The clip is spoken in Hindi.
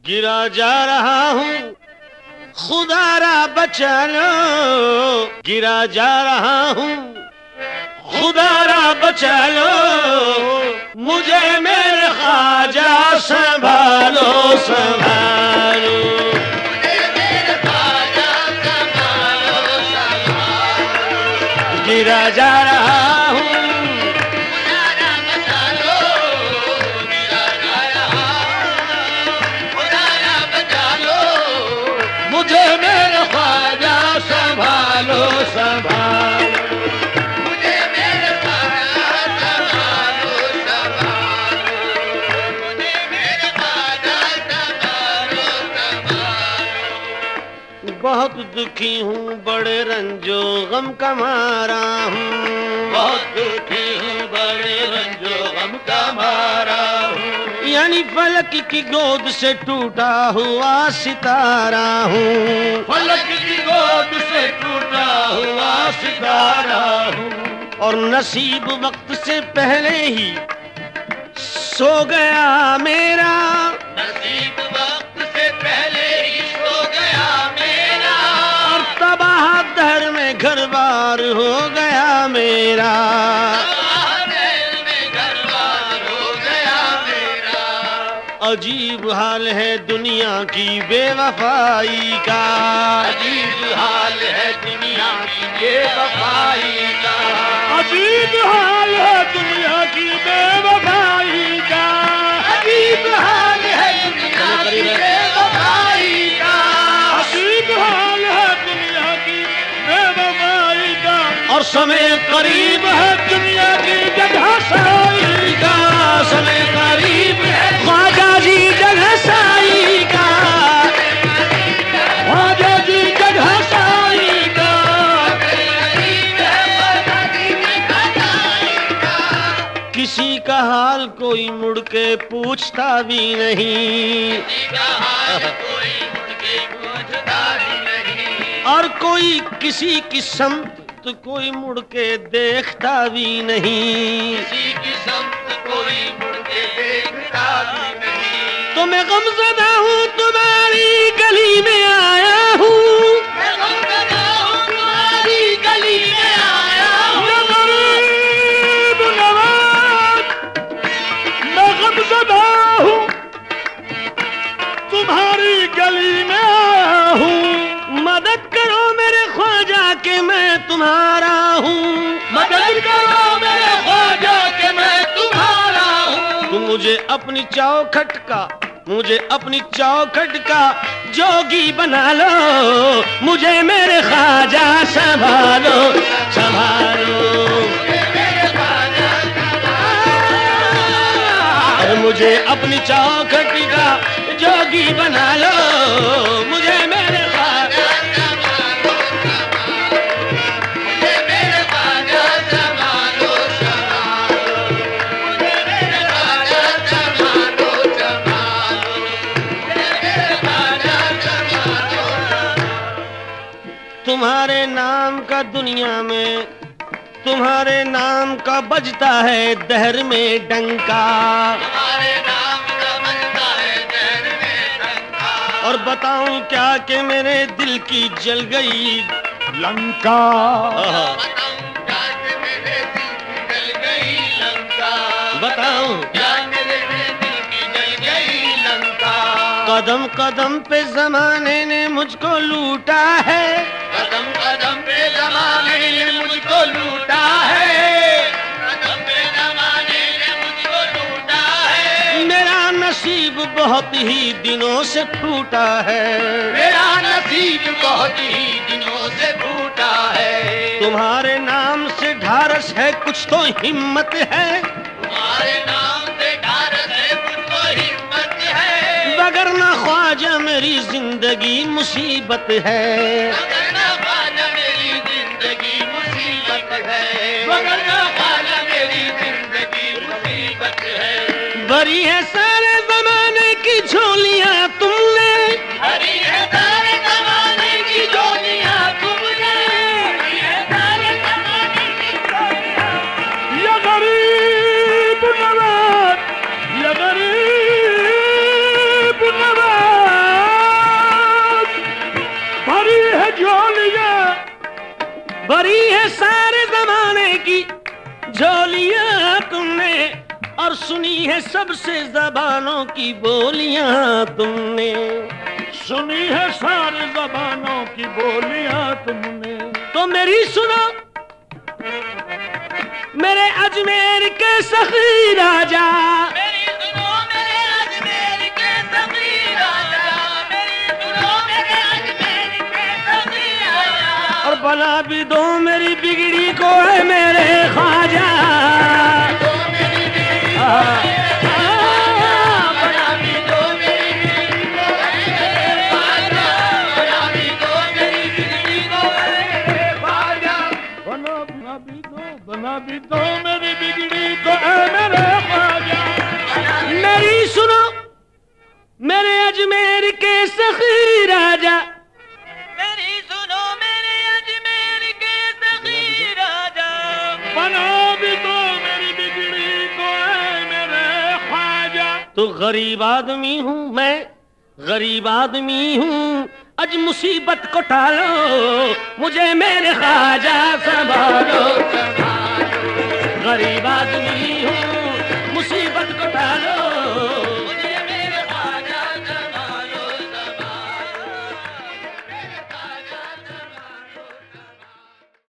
गिरा जा रहा हूँ खुदारा बचा लो, गिरा जा रहा हूँ खुदारा बचा लो, मुझे मेरे ख्वाजा संभालो संभालो, मुझे मेरे ख्वाजा संभालो संभालो, गिरा जा रहा हूँ खुदारा बचा लो, गिरा जा रहा हूँ खुदारा बचा लो, मुझे मेरे ख्वाजा संभालो संभालो, मुझे मेरे ख्वाजा संभालो संभालो, मुझे मेरे ख्वाजा संभालो संभालो। बहुत दुखी हूँ, बड़े रंजो गम का मारा हूँ, बहुत दुखी हूँ, बड़े रंजो गम का मारा हूँ, यानी फलक की गोद से टूटा हुआ सितारा हूँ, फलक की गोद से टूटा हुआ सितारा हूँ, और नसीब वक्त से पहले ही सो गया मेरा, नसीब वक्त से पहले ही सो गया मेरा, और तबाह दहर में घर बार हो गया मेरा, अजीब हाल है दुनिया की बेवफाई का, अजीब हाल है दुनिया की बेवफाई का, अजीब हाल है दुनिया की बेवफाई का, अजीब हाल है दुनिया की बेवफाई का, अजीब हाल है दुनिया की बेवफाई का, और समय करीब है दुनिया की जगह साई का, समय करीब है ख्वाजा जी जगह साई का, ख्वाजा जी जगह साई का, किसी का हाल कोई मुड़ के पूछता भी नहीं, और कोई किसी की सम्त कोई मुड़ के देखता भी नहीं, किसी की सम्त कोई मुड़ के देखता भी नहीं, तो मैं गमज़दा हूँ तुम्हारी गली में आया हूँ, मैं गमज़दा हूँ तुम्हारी गली में आया हूँ, गरीब नवाज मैं गमज़दा हूँ तुम्हारी गली में आया हूँ, मदद करो मेरे ख्वाजा के मैं तुम्हारा हूँ, मदद करो मेरे ख्वाजा के मैं तुम्हारा हूँ, तुम मुझे अपनी चौखट का, मुझे अपनी चौखट का जोगी बना लो, मुझे मेरे ख्वाजा संभालो संभालो, मुझे मेरे ख्वाजा संभालो, मुझे अपनी चौखट का जोगी बना लो, मुझे मेरे ख्वाजा संभालो संभालो, मुझे मेरे ख्वाजा संभालो संभालो, मुझे मेरे ख्वाजा संभालो संभालो, मुझे मेरे ख्वाजा संभालो संभालो। तुम्हारे नाम का दुनिया में, तुम्हारे नाम का बजता है दहर में डंका, तुम्हारे नाम का बजता है दहर में डंका, और बताऊं क्या कि मेरे दिल की जल गई लंका, बताऊं क्या कि मेरे दिल की जल गई लंका, बताऊं क्या मेरे दिल की जल गई लंका, कदम कदम पे जमाने ने मुझको लूटा है, कदम कदम पे जमाने ने मुझको लूटा है, कदम पे जमाने ने मुझको लूटा है, मेरा नसीब बहुत ही दिनों से फूटा है, मेरा नसीब बहुत ही दिनों से फूटा है, तुम्हारे नाम से ढारस है कुछ तो हिम्मत है, तुम्हारे नाम से ढारस है कुछ तो हिम्मत है, वगरना ख्वाजा मेरी जिंदगी मुसीबत है, वगरना ख्वाजा मेरी जिंदगी मुसीबत है, वगरना ख्वाजा मेरी जिंदगी मुसीबत है, भरी है सारे जमाने की झोलियां तुमने, भरी है सारे जमाने की झोलियां तुमने, भरी है सारे जमाने की झोलियां, या गरीब नवाज, या गरीब नवाज, सुनी है सबसे ज़बानों की बोलियां तुमने, सुनी है सारी ज़बानों की बोलियां तुमने, तो मेरी सुनो मेरे अजमेर के सखी राजा, मेरी सुनो मेरे अजमेर के सखी राजा, मेरी सुनो मेरे अजमेर के सखी राजा, और बना भी दो मेरी बिगड़ी को है मेरे ख्वाजा। बना भी दो मेरी बिगड़ी को है मेरे ख्वाजा, बना भी दो मेरी बिगड़ी को है मेरे ख्वाजा, बना भी दो मेरी बिगड़ी को है मेरे ख्वाजा। मेरी सुनो मेरे अजमेर के सखी राजा, मेरी सुनो मेरे अजमेर के सखी राजा, बना भी दो मेरी बिगड़ी को है मेरे ख्वाजा। तो गरीब आदमी हूँ मैं, गरीब आदमी हूँ, आज मुसीबत को टालो, मुझे मेरे ख्वाजा संभालो, गरीब आदमी